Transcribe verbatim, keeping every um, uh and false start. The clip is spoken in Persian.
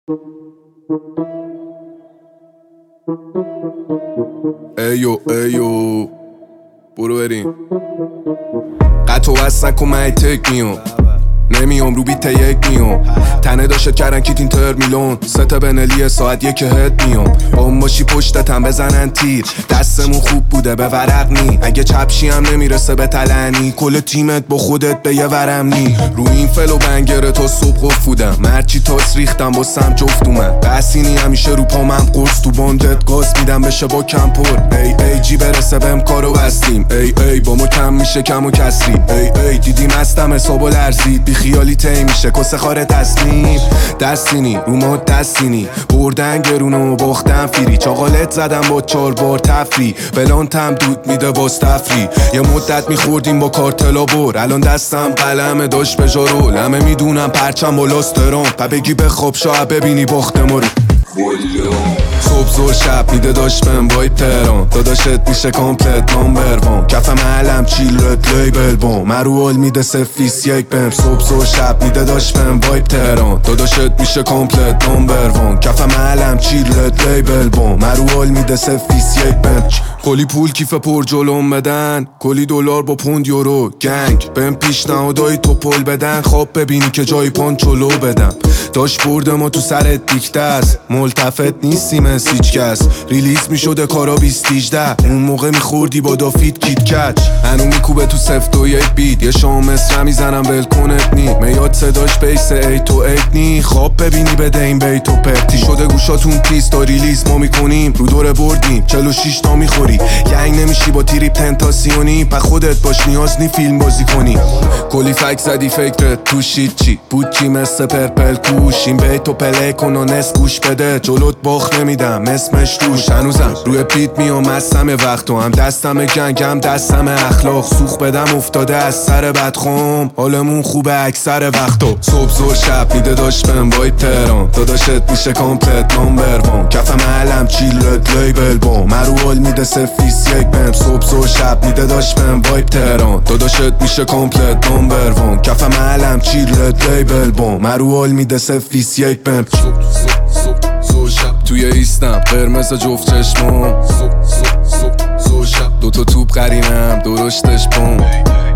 ایو ایو برو بریم قطع و وصل نکن من تک میام نمیام رو بیت یک میام تنه داشت کردن کیت اینتر میلون سته بنلی ساعت یک هد میام با اون باشی پشتتم بزنن تیر دستمون خوب بوده به ورق نی اگه چپشی هم نمیرسه به تلنی کل تیمت با خودت به یه ورم نی رو این فلو بنگره تا صبح قف بودم مرچی تاس ریختم با سم جفت اومد بسینی همیشه رو پامم قرص تو باندت گاز میدم بشه با کم پر ای ای جی برسه بهم کارو بستیم ای ای با ما کم میشه کم و کسری ای ای دیدیم هستم حسابو لرزید بی خیالی تی میشه کسه خاره تصمیم دستینی رو ما دستینی بردن گرونو باختن فیری چاقالت زدم با چار بار تفری بلانتم دود میده باز تفری یه مدت میخوردیم با کارتلا بر الان دستم قلمه داشت به جارو لمه میدونم پرچم بالاست ترام و بگی بخواب شاید ببینی باخت ما رو صبح زور شب میده داشت بهم وایب تهران داداشت میشه کامپلت نامبر وان کفم علم چیلت لیبل بام مرو حال میده سفیس یک بهم صبح زور شب میده داشت بهم وایب تهران داداشت میشه کامپلت نامبر وان کفم علم چیلت لیبل بام مرو حال میده سفیس یک بهم کلی پول کیف پر جلوم بدن کلی دلار با پوند یورو گنگ بهم پیشنهادای تو پل بدن خواب ببینی که جای پان چلو بدم داشت برده ما تو سرت دیکته است ملتفت نیستیم از هیچ کس ریلیز میشده کارا بیست دیجده اون موقع میخوردی با دافید کیت کچ هنو میکوبه تو سفت و یک بیت یه شام مصر میزنم ولکنت نی میاد صداش بیس ای تو ایت نی خواب ببینی بده این بیت و پرتی شده گوشاتون تیز تا ریلیز ما میکنیم رو دور بردیم چهل و شش تا میخوری گنگ نمیشی با تریپ تنتاسیونی پا خودت باش نیاز نی فیلم بازی کنی کلی فک زدی فکرت تو شید چی بود چی مثل پرپل کوش این بیت و پلی کن و نس گوش بده جلوت باخت نمیدم اسمش روش هنوزم روی پیت میام هستم وقت و هم دستم گنگ هم دستم اخلاق سوخ بدم افتاده از سر بدخوم حالمون خوبه اکثر وقتا صبح زور شب میده داشت بهم وایب تهران داداشت میشه کامپلت نامبر وان کفم علم چیلت لیبل بام مرو حال میده سفیس یک بهم صبح زور شب میده داشت بهم وایب تهران داداشت میشه کامپلت نامبر وان کفم علم چیلت لیبل بام مرو حال میده سفیس یک بهم توی ایستم قرمز جفت چشمام دوتا توپ قرینم درشتش بام